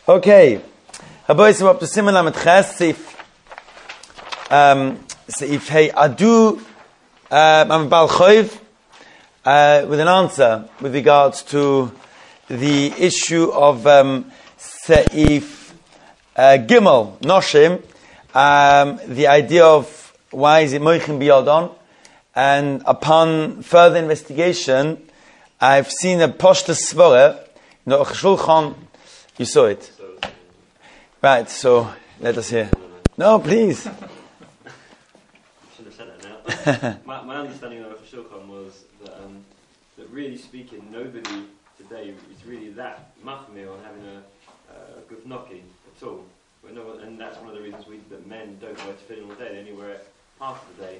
Okay. Habois, we're up to Siman Lamed Ches, Seif Hey Adu, I'm Bal Choiv, with an answer with regards to the issue of Seif Gimel Noshim, the idea of why is it Moichin Biyodon, and upon further investigation, I've seen a Poshta Svore, no Shulchan, you saw it. Right, so let us hear. No, please. I should have said that now. my understanding of Rosh Hashanah was that really speaking, nobody today is really that machmir on having a good knocking at all. And that's one of the reasons that men don't wear tefillin all day; they only wear it half of the day.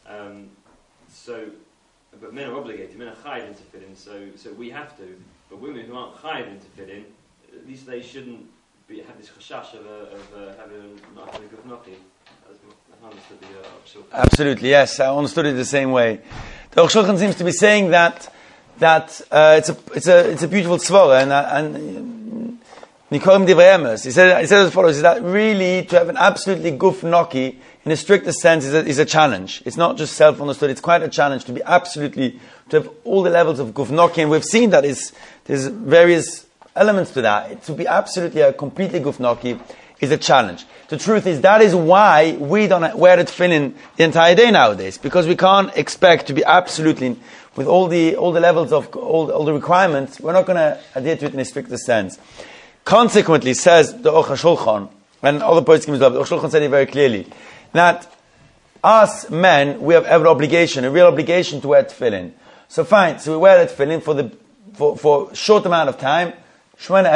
But men are obligated. Men are chayiv in tefillin, so we have to. But women who aren't chayiv in tefillin, at least they shouldn't have this chashash of not having a good knocking. I understood the Shulchan. Absolutely, yes. I understood it the same way. The Shulchan seems to be saying that it's a beautiful tzvora, and Nikolim Divrei Emes. He said as follows: is that really to have an absolutely guf noki in the strictest sense is a challenge. It's not just self-understood; it's quite a challenge to have all the levels of guf noki, and we've seen that there's various elements to that. To be absolutely a completely guf noki is a challenge. The truth is that is why we don't wear the tefillin the entire day nowadays, because we can't expect to be absolutely with all the levels of all the requirements. We're not going to adhere to it in a strictest sense. Consequently, says the Aruch HaShulchan, and other poskim as well, the Aruch HaShulchan said it very clearly, that us men, we have a real obligation to wear tefillin. So fine, so we wear the tefillin for a short amount of time, Shmona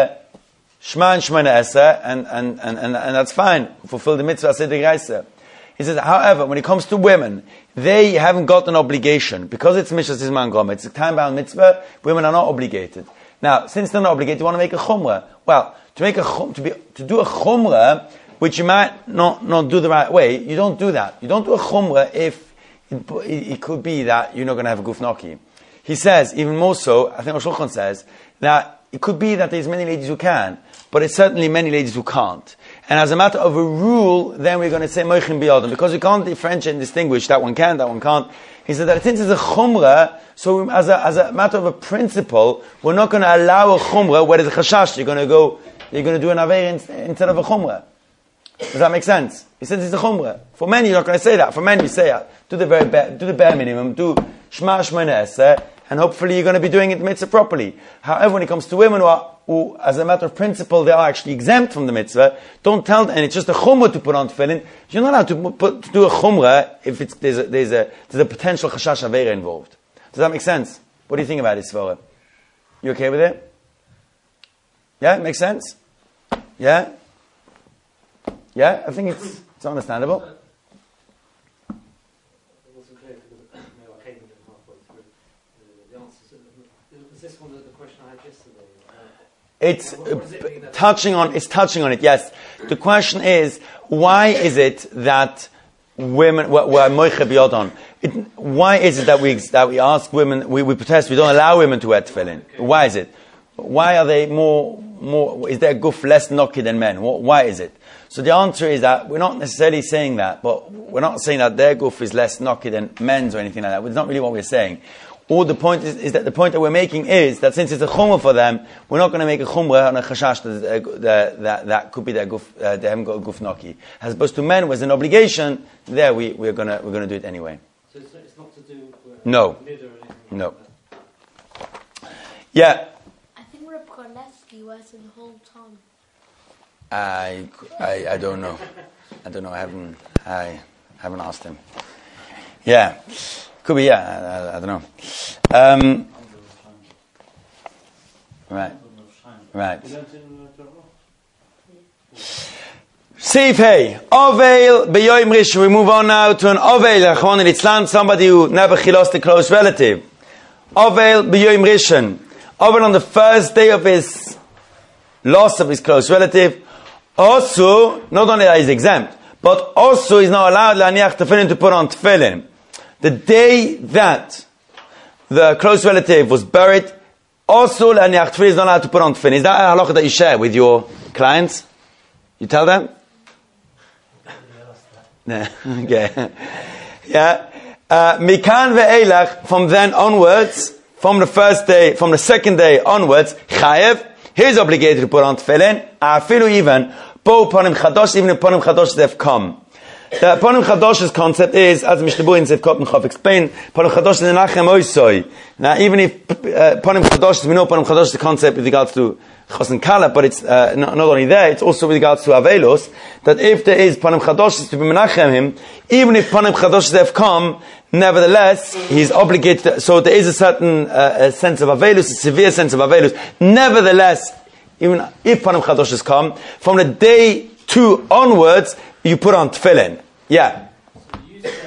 Eseh, and that's fine. Fulfill the mitzvah Seder Reisa. He says, however, when it comes to women, they haven't got an obligation. Because it's Mishas Zman Gomer, it's a time-bound mitzvah, women are not obligated. Now, since they're not obligated, you want to make a chumrah. Well, to do a chumrah, which you might not do the right way, you don't do that. You don't do a chumrah if it could be that you're not going to have a guf noki. He says, even more so, I think Rosh Hashanah says, that it could be that there's many ladies who can, but it's certainly many ladies who can't. And as a matter of a rule, then we're going to say moichin biyodon, because we can't differentiate and distinguish that one can, that one can't. He said that since it's a chumrah, so as a matter of a principle, we're not going to allow a chumrah where there's a chashash. You're going to do an aver instead of a chumrah. Does that make sense? He says it's a chumrah. For men, you're not going to say that. For men, you say it. Do the bare minimum. Do shema shmona eseh, and hopefully you're going to be doing it mitzvah properly. However, when it comes to women who, as a matter of principle, they are actually exempt from the mitzvah, don't tell them, and it's just a chumrah to put on tefillin. You're not allowed to do a chumrah if there's a potential chashash avera involved. Does that make sense? What do you think about this, Svara? You okay with it? Yeah, it makes sense? Yeah? Yeah, I think it's understandable. It's touching on it. Yes, the question is, why is it that women were moiche biyodon? Why is it that we ask women, we protest, we don't allow women to wear tefillin? Why is it? Why are they more? Is their guf less noki than men? Why is it? So the answer is that we're not necessarily saying that, but we're not saying that their guf is less noki than men's or anything like that. It's not really what we're saying. All the point is that the point that we're making is that since it's a chumrah for them, we're not going to make a chumrah on a chashash that could be their guf, they haven't got a guf noki. As opposed to men, was an obligation. There we're going to do it anyway. So it's not to do with no. No. Yeah. I think Reb Korleski wears it the whole time. I don't know. I don't know. I haven't asked him. Yeah. Could be, yeah, I don't know. Right. Seif Hey, Ovel B'yoyim Rishon. We move on now to an Ovel, Rachmana litzlan, somebody who never chilos a close relative. Ovel B'yoyim Rishon. Ovel on the first day of his loss of his close relative. Also, not only that he's exempt, but also he's not allowed laniach tefillin to put on tefillin. The day that the close relative was buried, also laniach tefillin is not allowed to put on tefillin. Is that a halacha that you share with your Clients? You tell them? No. Okay. Yeah. Mikan ve'elach, from then onwards, from the first day, from the second day onwards, chayev, he's obligated to put on tefillin, afilu even, bo panim chadosh, even if panim chadosh they've come. The panim chadosh's concept is, as Mishnah Berurah in Zevkot Mechav explained, panim chadosh is the nachem oisoi. Now, even if panim chadosh, we know panim chadosh is the concept with regards to Chos and Kala, but it's not only there, it's also with regards to Avelos, that if there is Panim Chadosh to be Menachem him, even if Panim Chadosh have come, nevertheless, he's obligated, so there is a certain sense of Avelos, a severe sense of Avelos. Nevertheless, even if Panim Chadosh has come, from the day 2 onwards, you put on Tefillin. Yeah. So you said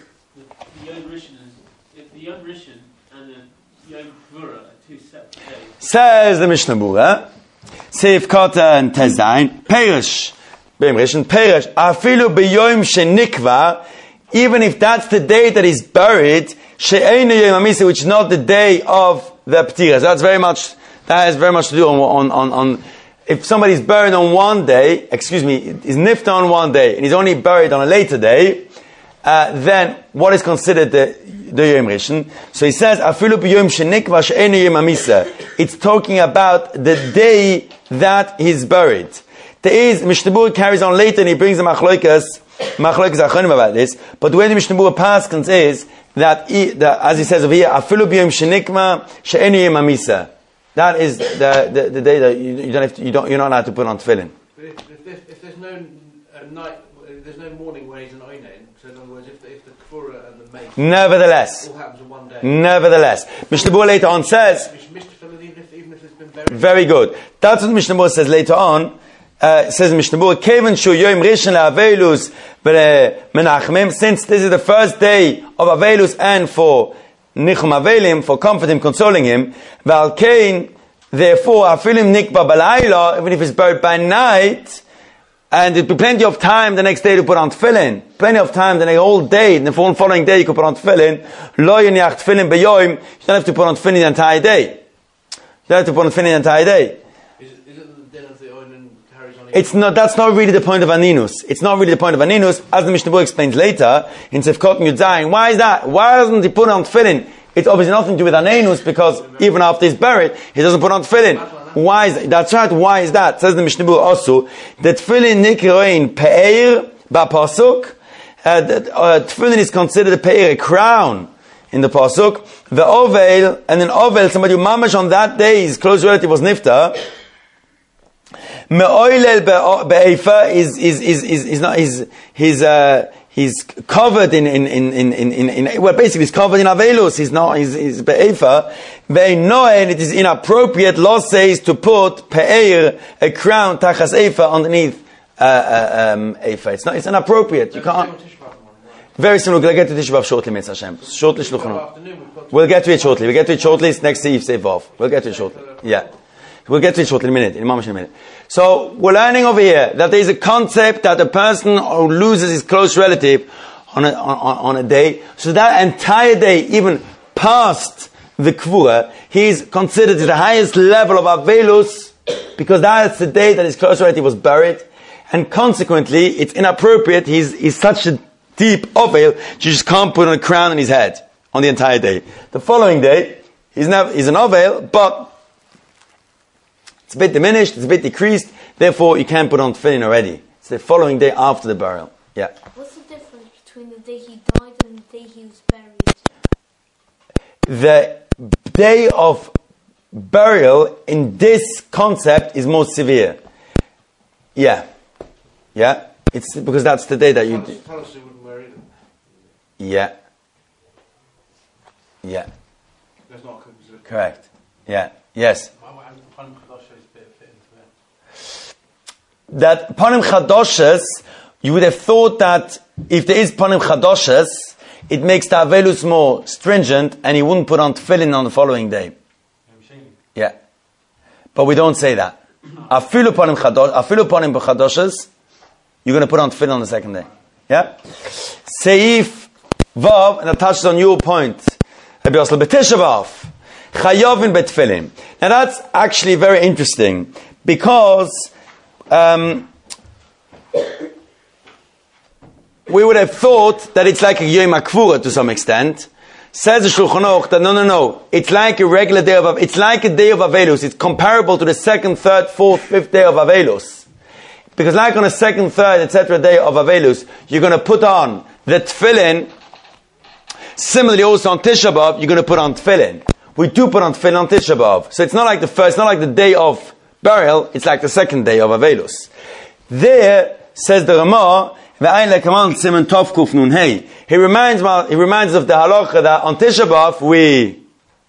the Yom Rishon, if the Yom Rishon and the Yom Kvura are two separate days. Says the Mishnah Berurah, Seif Kota and Tezain, Perish, Beim Rishon, Perish, Afilu B'Yom Shenikva, even if that's the day that he's buried, She'einu Yom HaMisa, which is not the day of the P'tira. So that has very much to do on if somebody's buried on one day, is nifta on one day, and he's only buried on a later day, then what is considered the Yom Rishon? So he says, Afilu b'yom shenikva she'einu Yom HaMisa. It's talking about the day that he's buried. There is, Mishnah Berurah carries on later and he brings the machloikas achronim about this, but the way the Mishnah Berurah paskins is that, as he says over here, Afilu b'yom shenikva she'einu Yom HaMisa. That is the day that you're not allowed to put on tefillin. But if there's no night, there's no morning where he's an oinen. So in other words, if the kfura and the make nevertheless, all happens in one day. Nevertheless, Mishnah Berurah later on says, even if it's been buried. Very good. That's what Mishnah Berurah says later on. Says Mishnah Berurah, Kevan shu Yom Rishon le'Avelus v'Menachmim. Since this is the first day of Avelus and for Nichum Avelim, for comforting him, consoling him. V'alkein, therefore, afilim nikba balayla, even if it's buried by night, and there'll be plenty of time the next day to put on tefillin. Plenty of time the whole day, the following day you can put on tefillin. Lo yiniach tefillin beyoim, you don't have to put on tefillin the entire day. You don't have to put on tefillin the entire day. Is it the din of the oinen carries on? It's not, that's not really the point of Aninus. It's not really the point of Aninus, as the Mishnah Berurah explains later, in Sefkot and Yudzayin. Why is that? Why doesn't he put on tefillin? It's obviously nothing to do with Aninus, because even after he's buried, he doesn't put on tefillin. Why is that? That's right, why is that? Says the Mishnah Berurah also, that tefillin nikroin pe'er ba'pasuk, tefillin is considered a pe'er, a crown, in the pasuk. The ovel, and in ovel, somebody who mamash on that day, his close relative was nifta, me'oilel be'efa he's covered in well, basically he's covered in avelus. He's be'efa. Ve'noen, it is inappropriate, law says, to put pe'er, a crown, tachas efa, underneath efa. It's inappropriate. You can't. Very soon we'll get to Tisha B'Av shortly, Mitzvah Hashem. Shortly, Shluchanu. We'll get to it shortly. It's next to Yif Seivov. We'll get to it shortly. Yeah. We'll get to it shortly in a minute. So, we're learning over here that there is a concept that a person who loses his close relative on a day, so that entire day, even past the Kvura, he's considered to the highest level of Avelus, because that's the day that his close relative was buried, and consequently, it's inappropriate, he's such a deep Ovel, you just can't put on a crown on his head on the entire day. The following day, he's an Ovel, but it's a bit diminished, it's a bit decreased, therefore you can't put on tefillin already. It's the following day after the burial. Yeah. What's the difference between the day he died and the day he was buried? The day of burial in this concept is more severe. Yeah. Yeah. It's because that's the day that you... Policy wouldn't wear either. Yeah. Yeah. That's not correct. Yeah. Yes. That Panim Chadoshes, you would have thought that if there is Panim Chadoshes, it makes the Avelus more stringent, and he wouldn't put on tefillin on the following day. Yeah. But we don't say that. Afilu Panim Chadoshes, you're going to put on tefillin on the second day. Yeah? Seif Vav, and that touches on your point. Rabbi Yosel B'Tisha B'Av, Chayovin B'Tefillin. Now that's actually very interesting, because we would have thought that it's like a Yom HaKvura to some extent. Says the Shulchan Aruch that no. It's like a regular day of, it's like a day of Avelus. It's comparable to the second, third, fourth, fifth day of Avelus. Because like on a second, third, etc. day of Avelus, you're going to put on the tefillin. Similarly also on Tisha B'Av, you're going to put on tefillin. We do put on tefillin on Tisha B'Av. So it's not like the first, it's not like the day of burial, it's like the second day of Avelus. There, says the Ramah, he reminds us of the halacha that on Tisha B'Av we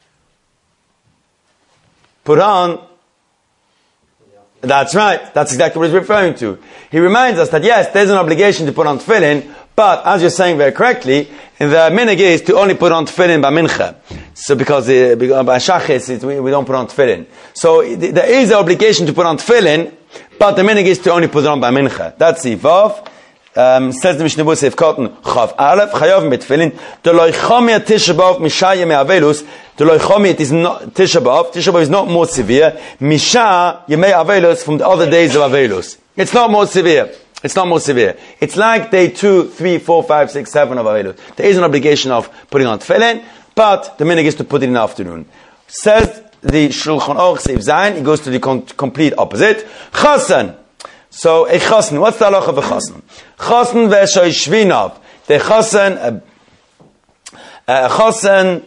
put on. That's right. That's exactly what he's referring to. He reminds us that yes, there's an obligation to put on tefillin, but as you're saying very correctly, the minhag is to only put on tefillin by mincha. So because by shachis we don't put on tefillin. So there is an obligation to put on tefillin, but the minhag is to only put it on by mincha. That's the vav. Says the Mishnah Berurah Katan Chav Aleph Chayav mit Tefillin. The loichami Tisha B'Av Mishayim Avelus. The loichami it is not Tisha B'Av. Tisha B'Av is not more severe. Misha Yemei Avelus from the other days of Avelus. It's not more severe. It's not more severe. It's like day 2, 3, 4, 5, 6, 7 of Avelus. There is an obligation of putting on Tefillin, but the minhag is to put it in the afternoon. Says the Shulchan Aruch Seif Zayin. It goes to the complete opposite. Chasan. So a chassan, what's the halacha of a chassan? Chassan v'shoishvinav. The chassan, a chassan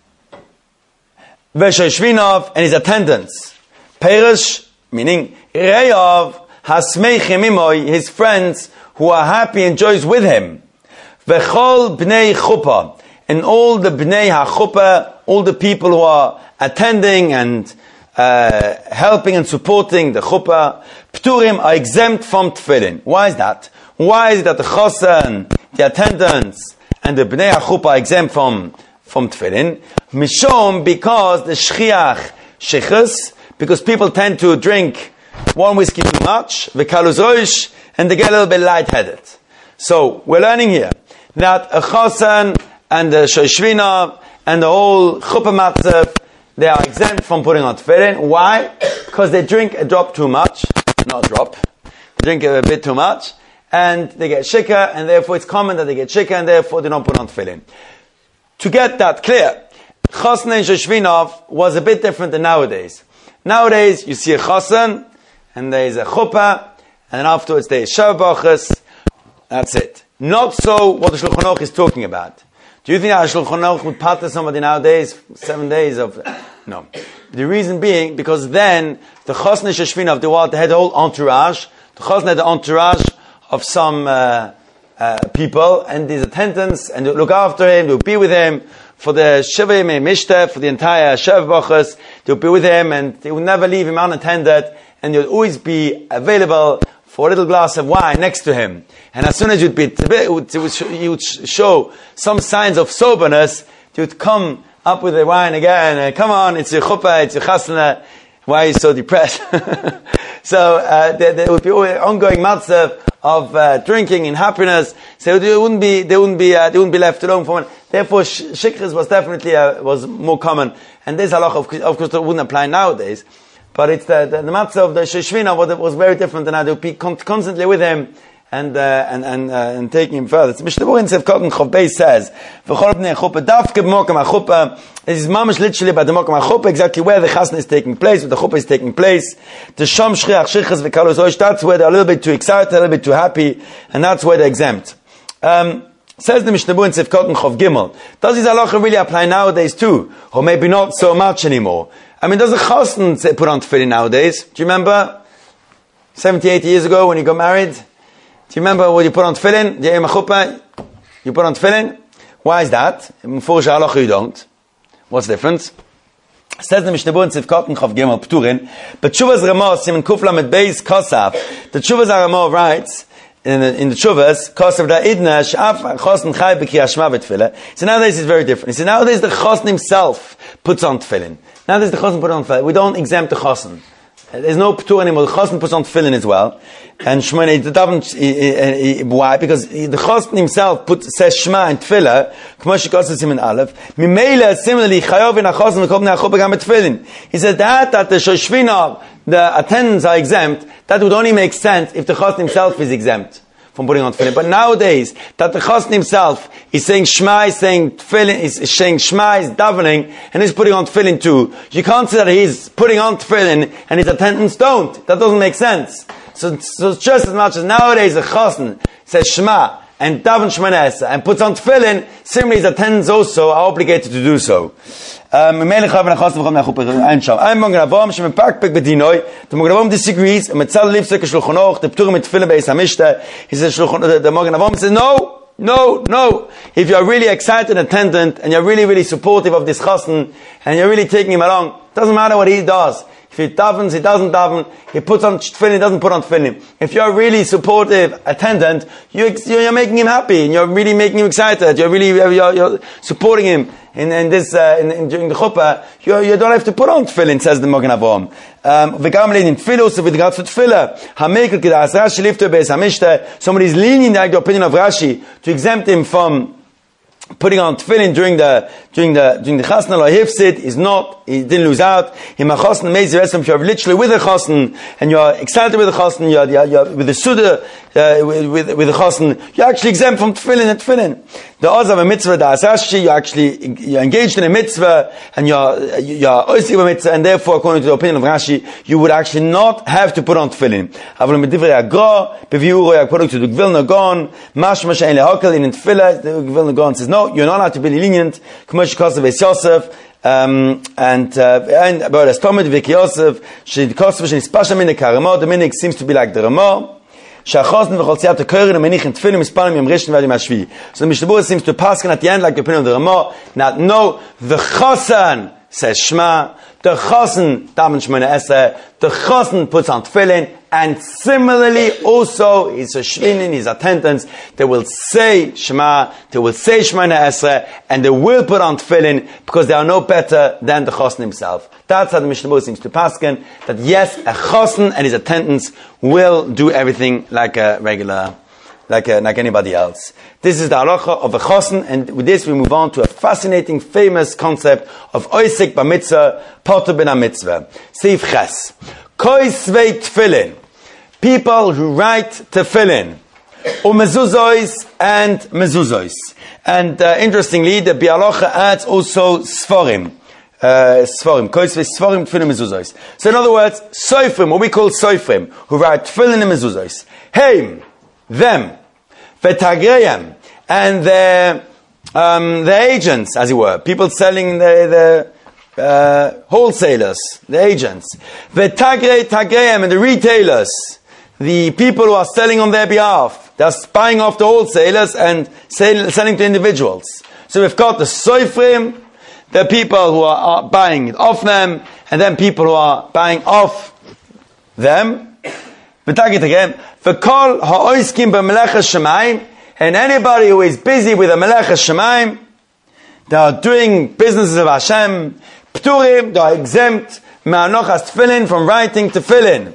v'shoishvinav and his attendants. Perish, meaning reyav hasmeichim imoy, his friends who are happy and joyous with him. V'chol bnei chuppah, and all the bnei ha-chuppah, all the people who are attending and helping and supporting the chuppah, pturim are exempt from tefillin. Why is that? Why is it that the chassan, the attendants, and the bnei chuppah are exempt from tefillin? Mishom, because the shchiach shechus, because people tend to drink one whiskey too much, v'kaluz roish, and they get a little bit lightheaded. So we're learning here that a chassan and the shoshvina and the whole chuppah matzav, they are exempt from putting on tefillin. Why? Because they drink a drop too much. Not a drop. They drink a bit too much. And they get shikha, and therefore it's common that they get shikha, and therefore they don't put on tefillin. To get that clear, chassan and shoshvinov was a bit different than nowadays. Nowadays, you see a chassan, and there is a chuppah, and then afterwards there is shavbachas. That's it. Not so what the Shulchan Aruch is talking about. Do you think that Shulchan Aruch would pater somebody nowadays 7 days of? No. The reason being because then the chassan and shoshvina of the world, they had the whole entourage. The chassan had the entourage of some people and these attendants, and they would look after him. They would be with him for the shiva yemei mishteh, for the entire shav bachas. They would be with him, and they would never leave him unattended, and they would always be available for a little glass of wine next to him. And as soon as he would show some signs of soberness, he would come up with the wine again. Come on, it's your chuppah, it's your chasna. Why are you so depressed? So there would be ongoing matzav of drinking in happiness. So they wouldn't be left alone for one. Therefore, shikras was definitely was more common. And this halacha, of course, that wouldn't apply nowadays. But it's the matzah of the shoshvina was very different than that. They would be constantly with him and taking him further. So Mishnah Berurah Seif Katan Chav Beis says, "V'chol bnei chuppah dafke b'mokam hachuppah." This is mamash literally by the mokam hachuppah, exactly where the chasna is taking place, where the chuppah is taking place. The sham shchiach shichas v'kalus oish. That's where they're a little bit too excited, a little bit too happy, and that's where they're exempt. Says the Mishnah Berurah Seif Katan Chav Gimel. Does this halacha really apply nowadays too, or maybe not so much anymore? I mean, does a chassan put on tefillin nowadays? Do you remember 70, 80 years ago when you got married? Do you remember what you put on tefillin? The Yom HaChuppah, you put on tefillin? Why is that? For halacha you don't. What's the difference? Says the Mishnah Berurah Seif Katan Chav Gimel Pturin, but Tshuvas Ramah Siman Kuf Lamed Beis Kosaf. The Tshuvas Ramah writes in the Tshuvas Kosaf Da'idna Sh'af Chosn Chai B'Kriyas Shema B'Tefillah. So nowadays it's very different. So nowadays the chosn himself puts on tefillin. Nowadays the chosn puts on tefillin. We don't exempt the chosn. There's no ptur anymore. The chosn puts on tefillin as well. And Shemona, why? Because the chosn himself says Shema and tefillah. K'mosh Shekosas Siman Aleph. Mimela, similarly, Chayav in a chosn v'kol bnei hachuppah gam tefillin. He said that the shoshvina, the attendants are exempt, that would only make sense if the chassan himself is exempt from putting on tefillin. But nowadays, that the chassan himself is saying Shema, is saying tefillin, is saying Shema, is davening, and is putting on tefillin too. You can't say that he's putting on tefillin and his attendants don't. That doesn't make sense. So just as much as nowadays a chassan says Shema and daven Shemona Esrei and puts on tefillin, similarly his attendants also are obligated to do so. The Magen Avraham disagrees. The Magen Avraham says, no. If you are really excited attendant and you're really, really supportive of this chassan and you're really taking him along, doesn't matter what he does. If he davens, he doesn't daven. He puts on tefillin, he doesn't put on tefillin. If you're a really supportive attendant, you're making him happy and you're really making him excited. You're supporting him in during the chuppah. You don't have to put on tefillin, says the Magen Avraham. In tefillah, with regards to tefillah, somebody is leaning like the opinion of Rashi to exempt him from putting on tefillin during the chasna or hifsid he didn't lose out. If you're literally with a chasna and you're excited with the chasna, you're with the suda with the chasna, you're actually exempt from tefillin and tefillin. The oz of a mitzvah, the asashi, you're engaged in a mitzvah and you're oisik a mitzvah, and therefore, according to the opinion of Rashi, you would actually not have to put on tefillin. According to the Gvilna Gon, mashma she'en lehakel in tefillah, the Gvilna Gon says no, you're not allowed to be lenient. K'mosh kosev es Yosef, and about as Tomed v'Ki Yosef, she kosev she'nispasha min karamo. The minig seems to be like the Ramo. Shachosn v'cholziat tekorin menich in tefillim mispalim yom rishon v'adim hashvi. So the Mishnah Berurah seems to pass at the end like the opinion of the Ramo. Now, no, the chassan says Shema, the chassan daven Shemona Esrei, the chassan puts on tefillin, and similarly also his shvinin, his attendants, they will say Shema, they will say Shemona Esrei, and they will put on tefillin because they are no better than the chassan himself. That's how the Mishnah Berurah seems to pasken, that yes, a chassan and his attendants will do everything like a regular, like anybody else. This is the halacha of a chassan, and with this we move on to a fascinating, famous concept of oisik b'mitzvah, poter ben mitzvah. Seif ches. Koisvei tefillin. People who write tefillin. Umezuzois and mezuzois. And interestingly, the Bialocha adds also sforim. Koisvei sforim tefillin mezuzois. So in other words, soifrim, what we call soifrim, who write tefillin and mezuzois. Heim, them. V'tagreyem, and the agents, as it were, people selling the wholesalers, the agents. V'tagreyem, and the retailers, the people who are selling on their behalf. They're buying off the wholesalers and selling to individuals. So we've got the soifrim, the people who are buying it off them, and then people who are buying off them. V'tagreyem, V'kol ha'oiskim b'melechas shemaim, and anybody who is busy with a melechas shemaim, they are doing businesses of Hashem, pturim, they are exempt, me'anochas tefillin, from writing tefillin.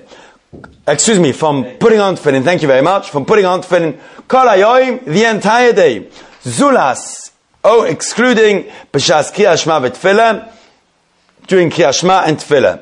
From putting on tefillin, thank you very much, from putting on tefillin, kol hayoim, the entire day. Zulas, excluding b'shas kriyas shema v'tefillah, during kriyas shema and tefillah.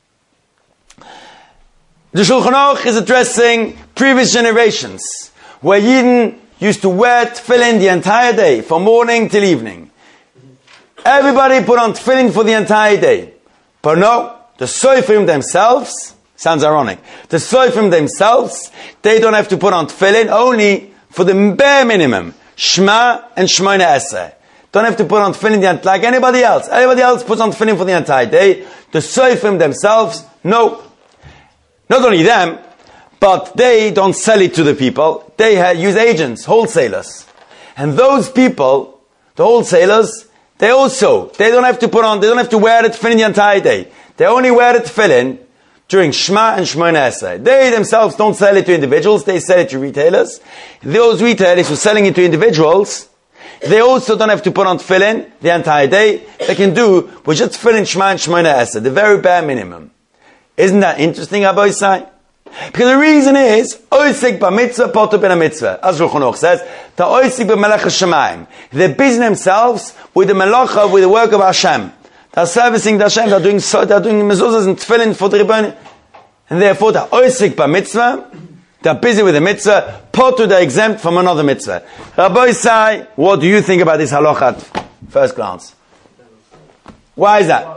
The Shulchan Aruch is addressing previous generations, where Yidden used to wear tefillin the entire day, from morning till evening. Everybody put on tefillin for the entire day. But no, the Soifrim themselves, sounds ironic, the Soifrim themselves, they don't have to put on tefillin, only for the bare minimum, Shema and Shemona Esrei. Don't have to put on tefillin like anybody else. Everybody else puts on tefillin for the entire day. The Soifrim themselves, no. Not only them, but they don't sell it to the people. They use agents, wholesalers. And those people, the wholesalers, they don't have to wear the tefillin the entire day. They only wear the tefillin during Shema and Shemona Esrei. They themselves don't sell it to individuals, they sell it to retailers. Those retailers who are selling it to individuals, they also don't have to put on tefillin the entire day. They can do with just tefillin Shema and Shemona Esrei, the very bare minimum. Isn't that interesting, Abba Yisai? Because the reason is, oisik b'mitzvah, poter ben mitzvah. As Shulchan Aruch says, the oisik b'melechas shemaim. They're busy themselves with the melacha, with the work of Hashem. They're servicing the Hashem, they're doing mezuzahs and tefillin for the Rebbeinu. and therefore they're oisik by mitzvah, they're busy with the mitzvah, potu, they're exempt from another mitzvah. Rabbi Isai, what do you think about this halacha at first glance? Why is that?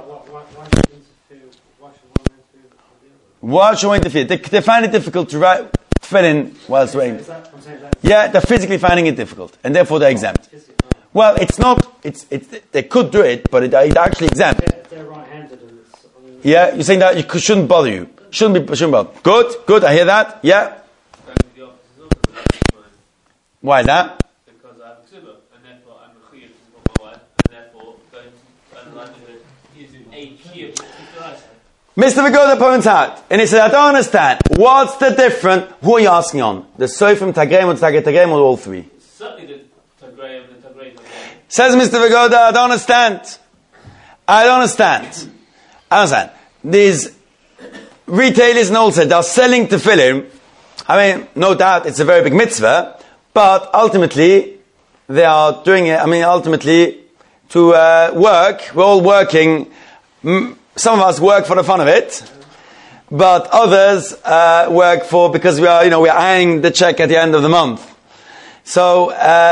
Why should one interfere? They find it difficult to write tefillin whilst waiting. Yeah, they're physically finding it difficult, and therefore they're exempt. Well, it's not. They could do it, but it's actually exempt. They're right-handed, and it's. Yeah, you're saying that shouldn't bother you. Shouldn't bother. Good. I hear that. Yeah. Why is that? Because I have a ksubah, and therefore I'm a chiyuv for my wife, and therefore going to unlike it is in a chiyuv. Mr. Vigoda points out, and he said, I don't understand. What's the difference? Who are you asking on? The Sofim, Tagreim, or Tagreim, or all three? Certainly the Tagreim and the Tagreim. Says Mr. Vigoda, I don't understand. These retailers and wholesale, they're selling tefillin. I mean, no doubt it's a very big mitzvah, but ultimately, they are doing it, ultimately, to work. We're all working. Some of us work for the fun of it, but others work because we are, we're eyeing the check at the end of the month. So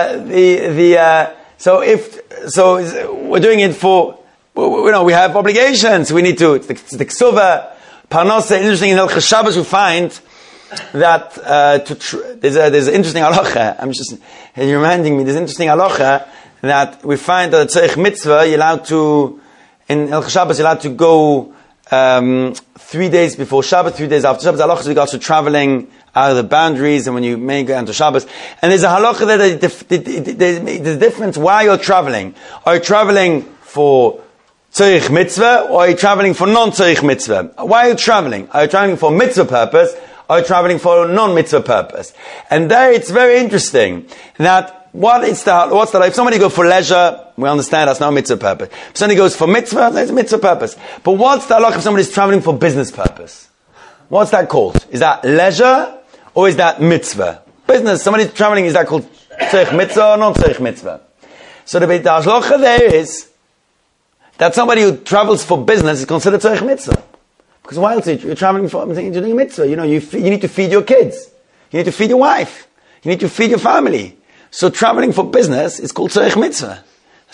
so we're doing it for, we have obligations. We need to. It's the ksuva, parnasa. Interesting in Hilchos Shabbos we find that there's an interesting halacha. You're reminding me. There's an interesting halacha that we find that tzarich mitzvah you're allowed to. In Hilchos Shabbos, you're allowed to go 3 days before Shabbat, 3 days after Shabbat. Halacha with regards to traveling out of the boundaries, and when you may go into Shabbos. And there's a halacha that there's a difference why you're traveling. Are you traveling for tzarich mitzvah, or are you traveling for non-tzarich mitzvah? Why are you traveling? Are you traveling for mitzvah purpose, or are you traveling for non-mitzvah purpose? And there it's very interesting that what's the if somebody goes for leisure, we understand that's not mitzvah purpose. If somebody goes for mitzvah, that's mitzvah purpose. But what's the halach if somebody's traveling for business purpose? What's that called? Is that leisure or is that mitzvah? Business, somebody's traveling, is that called tzarich mitzvah or non tzarich mitzvah? So the halacha there is that somebody who travels for business is considered tzarich mitzvah. Because why else you're traveling for, you're doing mitzvah. You need to feed your kids. You need to feed your wife. You need to feed your family. So traveling for business is called tzarich mitzvah.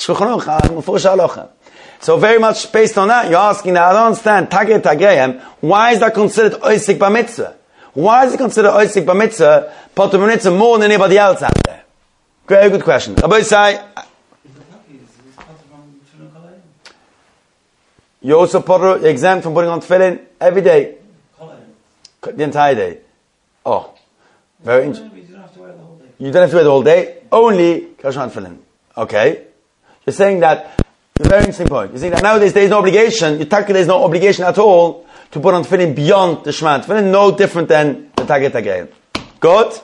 So very much based on that, you're asking that, I don't understand, Tagreim, why is that considered oisik ba mitzvah? Why is it considered oisik ba mitzvah, potu b'mitzvah, more than anybody else out there? Very good question. Rabbi Isai, you're also exempt from putting on tefillin every day. The entire day. Oh, very interesting. You don't have to wear the whole day. Only Kashman tefillin. Okay. You're saying that, very interesting point. You're saying that nowadays there's no obligation, there's no obligation at all to put on tefillin beyond the Shema. Tefillin no different than the Tagreim. Good?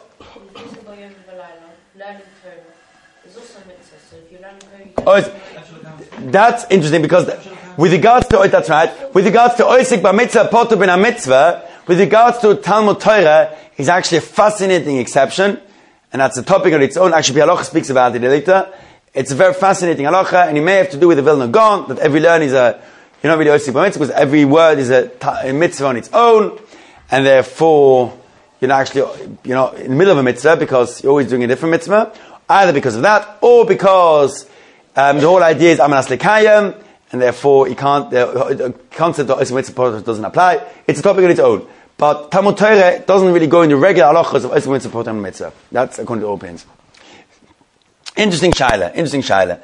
That's interesting because with regards to, that's right, with regards to Oisik Bar Mitzvah, Potu Bin HaMitzvah, with regards to Talmud Torah, is actually a fascinating exception, and that's a topic on its own. Actually, Halacha speaks about it later. It's a very fascinating halacha, and it may have to do with the Vilna Gaon, that every learn is you're not really Oisik Bar Mitzvah, because every word is a mitzvah on its own, and therefore, you're actually, in the middle of a mitzvah, because you're always doing a different mitzvah, either because of that, or because the whole idea is Amanas Lekayim, and therefore the concept of Oisik Mitzvah doesn't apply. It's a topic on its own. But Talmud Torah doesn't really go into regular halachas of Oisik Mitzvah and Mitzvah. That's according to all opinions. Interesting shaila.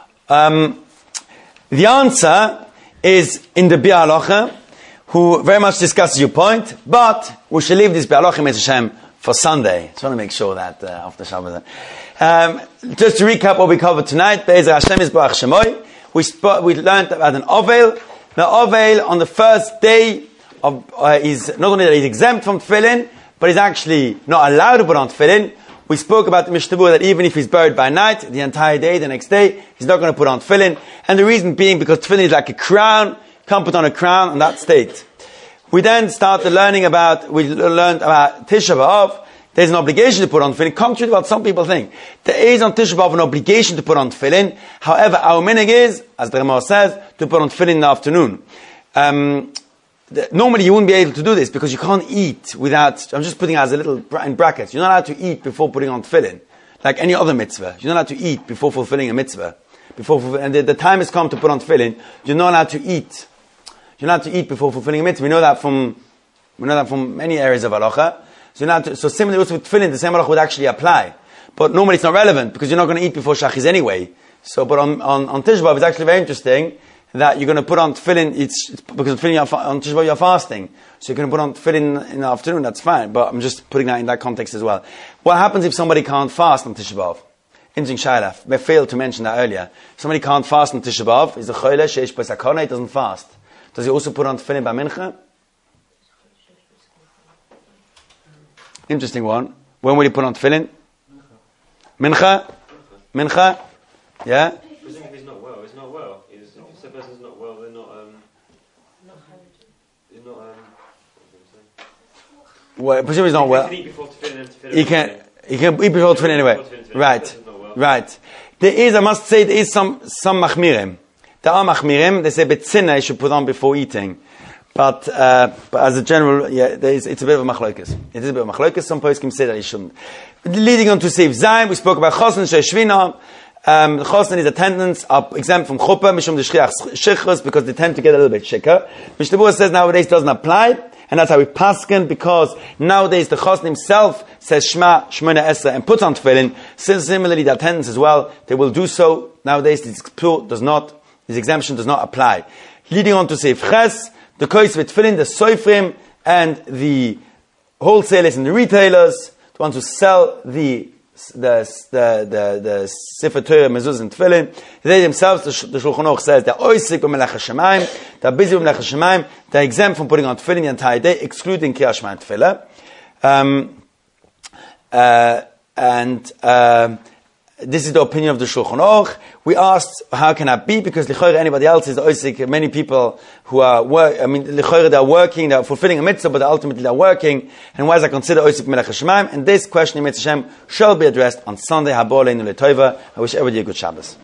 The answer is in the Biur Halacha, who very much discusses your point, but we shall leave this Biur Halacha Mitzvah Hashem for Sunday. Just want to make sure that after Shabbat. Just to recap what we covered tonight, Be'ezer Hashem Yisbarach Shemoy. We learned about an Ovel. The Ovel on the first day of is not only that he's exempt from tefillin, but he's actually not allowed to put on tefillin. We spoke about the Mishnah that even if he's buried by night, the entire day, the next day, he's not going to put on tefillin. And the reason being because tefillin is like a crown. You can't put on a crown on that state. We then started learning about Tisha B'Av. There's an obligation to put on tefillin, contrary to what some people think. There is on Tisha B'Av an obligation to put on tefillin. However, our minhag is, as the Ramah says, to put on tefillin in the afternoon. Normally you wouldn't be able to do this because you can't eat without, I'm just putting it as a little in brackets, you're not allowed to eat before putting on tefillin, like any other mitzvah. You're not allowed to eat before fulfilling a mitzvah. And the time has come to put on tefillin, you're not allowed to eat. You're not allowed to eat before fulfilling a mitzvah. We know that from many areas of halacha. So similarly also with tefillin, the same halacha would actually apply. But normally it's not relevant because you're not going to eat before Shachis anyway. So, but on Tisha B'Av, it's actually very interesting that you're going to put on tefillin, because tefillin on Tisha B'Av you're fasting. So you're going to put on tefillin in the afternoon, that's fine. But I'm just putting that in that context as well. What happens if somebody can't fast on Tisha B'Av? Interesting shayla. I failed to mention that earlier. If somebody can't fast on Tisha B'Av, is the choyle, sheish b'sakana, he doesn't fast. Does he also put on tefillin by mincha? Interesting one. When will he put on tefillin? Mincha? Mincha? Yeah? Presumably if he's not well, he's not well. If the person's not well, they're not, Well, presumably he's not well. He can eat before tefillin and tefillin. He can eat before tefillin anyway. Right. Right. There is, I must say, there is some machmirim. There are machmirim, they say betzina you should put on before eating. But as a general, yeah, it's a bit of a machlokes. It is a bit of a machlokes. Some poskim say that he shouldn't. Leading on to Seif Zayin, we spoke about chosn she'shvina. Chosn is attendance are exempt from chuppah, mishum d'shchiach shichus, because they tend to get a little bit shikha. Mishnah Berurah says nowadays doesn't apply, and that's how we paskin, because nowadays the chosn himself says Shema, Shemona Esra, and puts on tefillin. Similarly, the attendants as well, they will do so. Nowadays, this exemption does not apply. Leading on to Seif Ches, the kois with tefillin, the soifrim, and the wholesalers and the retailers, the ones who sell the Sefer Torah, mezuzah, and tefillin, they themselves, the Shulchan Aruch says, they're oisik b'melech hashemayim, they're busy with melech hashemayim, they're exempt from putting on tefillin the entire day, excluding Kriyat Shema and tefillah. This is the opinion of the Shulchan Aruch. We asked, how can that be? Because lichayra anybody else is oisik. Many people who are lichayra they are working, they are fulfilling a mitzvah, but ultimately they are working. And why is that considered oisik melech hashemayim? And this question, Mitzvah Hashem, shall be addressed on Sunday. Habo Aleinu L'Tova. I wish everybody a good Shabbos.